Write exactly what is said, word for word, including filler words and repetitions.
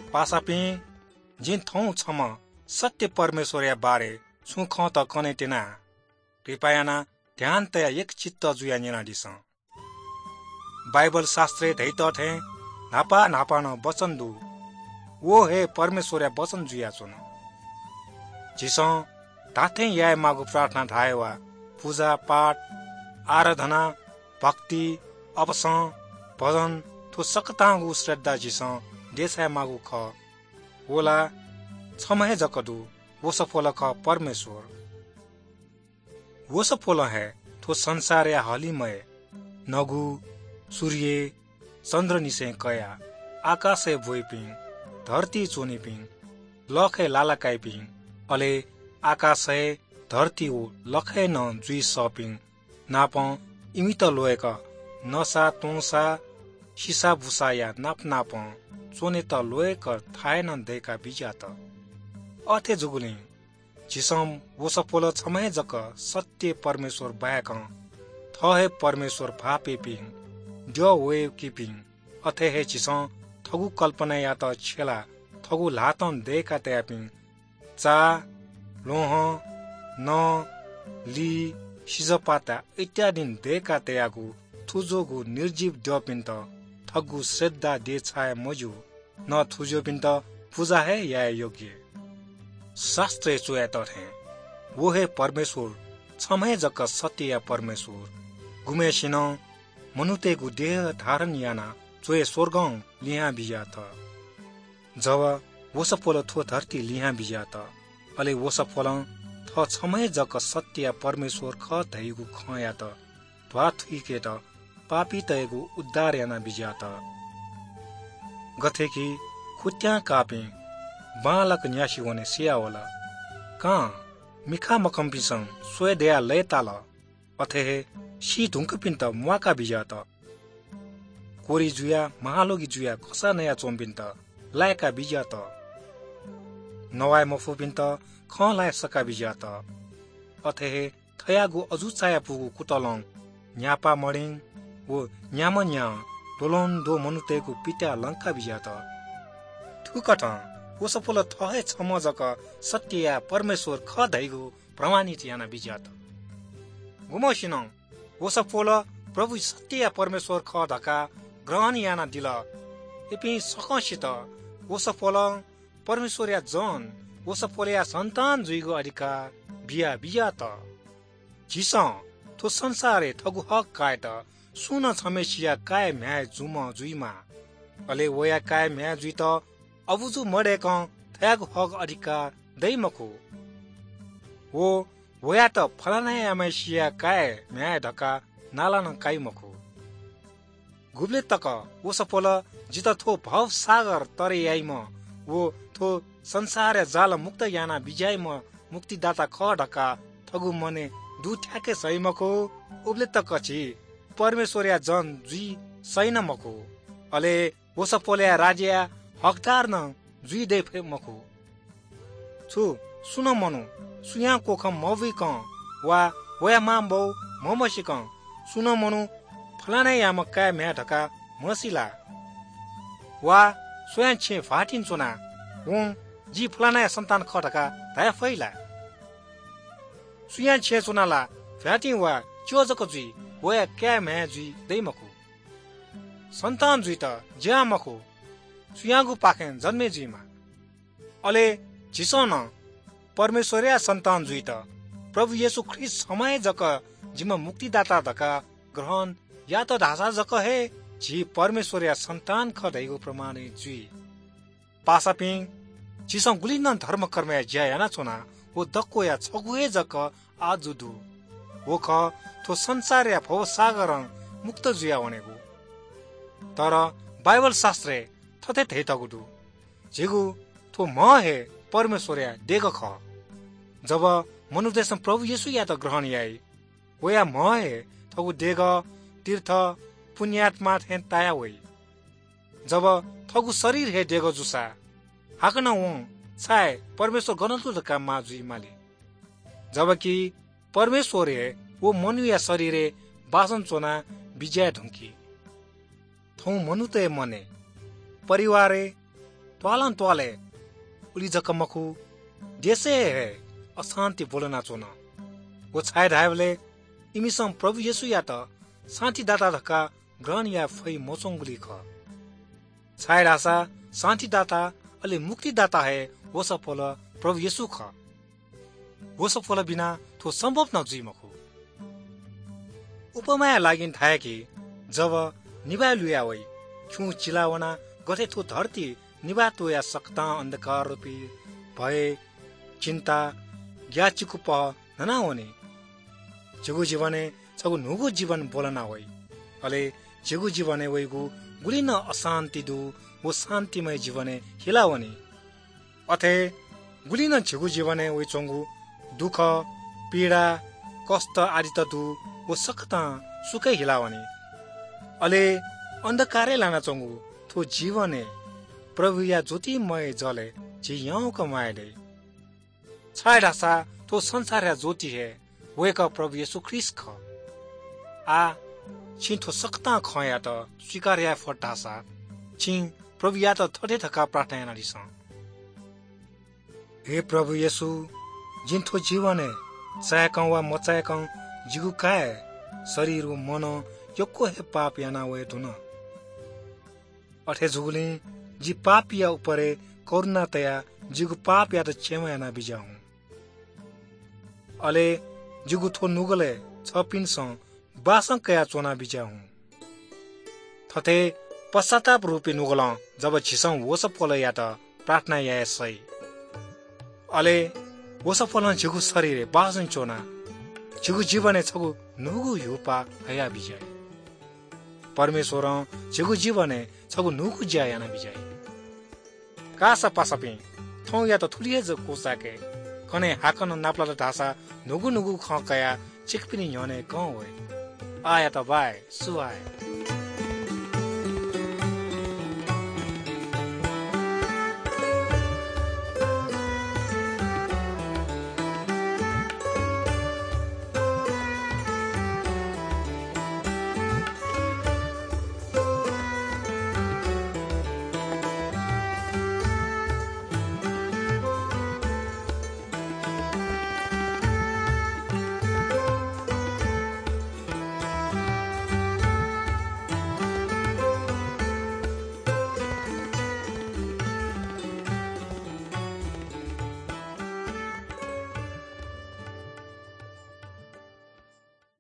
पासापी जिन थौ छम सत्य परमेश्वर या बारे सुख त कनेटेना कृपयाना ध्यान तया एक चित्त जुया निना दिस बाइबल शास्त्रे धैत थे नापा नापा न वचन दु वो हे परमेश्वर या वचन जुया चुन जिस ताथे या मागु प्रार्थना धायवा पूजा पाठ आराधना भक्ति अपस भजन थो सकतागु श्रद्धा जिस देशा मागु ख ओला छमहे जकदु वो सफल ख परमेश्वर वो सफल है थो संसार या हलिमय नगु सूर्य चंद्र निसे कया आकाशे भोइपिङ धरती चोनिपिङ लखे लालाकाइपिङ अले आकाशे धरती ओ लखे न जुई सपिङ नाप इमित लोएक नसा तोसा सिसा भुसा या नाप नाप चोने त लोएक थाय न देका बिजात अथे जुगुलिङ जिसम वो सफल छमहे जक सत्य परमेश्वर बायक थहे परमेश्वर भापे पिङ ड्यो वे किपिङ अथे हे जिस थगु कल्पना या त छेला थगु लातन देका त्यापिङ चा लोह न ली सिजपाता इत्यादि देका त्यागु थुजोगु निर्जीव ड्योपिन त थगु श्रद्धा दे छाय मजु न थुजोपिन त पूजा है या योग्य शास्त्र चोया त है वो है परमेश्वर छमहे जक सत्य या परमेश्वर गुमेसिन मनुतेगु देह धारण याना चोए स्वर्गं लिया बिजा त जब वो सफल थो धरती लिया बिजा त अले वो सफल थ छमहे जक सत्य या परमेश्वर ख धैगु खया त ध्वा थुइके त पापी तयगु उद्धार याना बिजा त गथे कि खुट्या कापे बालक न्यासी होने सिया होला का मिखा मकम्पिसं सोय दया लय ताल अथे सी ढुंक पिन्त मुआका बिजा त कोरी जुया महालोगी जुया खसा नया चोम्पिन्त लायका बिजा त नवाय मफु पिन्त ख लाय सका बिजा त अथे थयागु अजु छाया पुगु कुतलङ न्यापा मडिङ वो न्याम न्या दोलन दो मनुतेगु पिता लंका बिजा त थुकट वो सफल थहे छमजक सत्य या परमेश्वर ख धैगु प्रमाणित याना बिजा त गुमसिन वो सफल प्रभु सत्य या परमेश्वर ख धका ग्रहण याना दिल एपि सकसित वो सफल परमेश्वर या जन वो सफल या सन्तान जुइगु अधिकार बिया बिया त जिस थो संसारे थगु हक काय त सुन छमेसिया काय म्याय जुम जुइमा अले वया काय म्याय जुइ त अबुजु मडेक थयागु हक अधिकार दैमको वो वया त फलाना यामेसिया काय म्याय धका नाला न काइमको गुब्ले तक वो सफल जित थो भव सागर तरे याइम वो थो संसार जाल मुक्त याना बिजाइ म मुक्तिदाता ख ढका थगु मने दु ठ्याके सैमको उब्ले तक छि परमेश्वर या जन जुई सैन मको अले वो सफल या राज्य हकदार न जुई दे फे मको छु सुन मनु सुया कोखम मवि क वा वया माम बौ ममसी क सुन मनु फलाना याम काय म्या ढका मसिला वा स्वयं छे फाटिन चोना हुं जी फलाना सन्तान ख ढका धाय फैला सुया छे चोनाला फ्याटी वा चोजको जुई वया क्या म्या जुई दैमको सन्तान जुई त ज्या मको सुयागु पाखेन जन्मे जुइमा अले झिसन परमेश्वरया सन्तान जुई त प्रभु येशू ख्रीष्ट समय जक जिम मुक्तिदाता धका ग्रहण या त ढासा जक हे जी परमेश्वरया सन्तान ख दैगु प्रमाण जुई पासापिङ जिसं गुलिन धर्म कर्म या ज्या याना चोना वो दक्को या छगुए जक आजुदु वो ख थो संसार या भव सागर मुक्त जुया भनेको तर बाइबल शास्त्रे थथे थैतगुदु जिगु थो म हे परमेश्वर या देग ख जब मनुदेश प्रभु येशू या त ग्रहण याई वो या म हे थगु देग तीर्थ पुण्यात्मा थेन ताया वई जब थगु शरीर हे देग जुसा हाकन वं छाय परमेश्वर गनतु द काम मा जुई माली जबकि परमेश्वर हे वो मनु या शरीरे बासन चोना विजय ढुंकी थौ मनु ते मने परिवारे त्वालन त्वाले उली जकमखु देशे है अशान्ति बोलना चोन वो छाय धायवले इमिसम प्रभु येशु या त शान्ति दाता धक्का ग्रहण या फै मोचोंगुली ख छाय रासा शान्ति दाता अले मुक्ति दाता है वो सफल प्रभु येशु ख वो सफल बिना थो सम्भव न जीमखु उपमाया लागिन थाय कि जब निभा लुया वै छु चिलावना गथे थो धरती निभा तो या सक्ता अंधकार रूपी भय चिन्ता ग्याचिकु प नना होने जगु जीवने छगु नुगु जीवन बोलना वै अले जगु जीवने वैगु गुलिन अशान्ति दु वो शान्तिमय जीवने हिलावने अथे गुलिन जगु जीवने वै चंगु दुख पीडा कष्ट आदि त दु वो सक्ता सुकै हिलावने अले अंधकारे लाना चंगु थो जीवने प्रभु या ज्योतिमय जले जी यौं कमाएले छाय रासा तो संसार या ज्योति है वे का प्रभु येशु ख्रीस्ट ख आ छिंथो सक्ता खया त स्वीकार या फटासा छिं प्रभु या त थटे थका प्रार्थना नदिस हे प्रभु येशु जिन्थो जीवन है चायकं वा मचायकं जिगु काय शरीर व मन योको हे पाप याना वे दुन अठे जुगुली जी पाप या ऊपरे करुणा तया जिगु पाप या त क्षमा याना बिजाऊ अले जिगु थो नुगले छपिन स बासं कया चोना बिजाऊ थते पश्चाताप रूपी नुगल जब झिसं वस फल या त प्रार्थना या सही अले वस फल जिगु शरीर बासं चोना जिगु जीवने छगु नुगु युपा हया बिजाय परमेश्वर जिगु जीवने छगु नुगु ज्या याना बिजाय कासा पासपे थौ या त थुलिए ज कोसाके कने हाकन नाप्ला ढासा नुगु नुगु ख कया चिकपिनी न्योने कौ होय आया त बाय सुवाय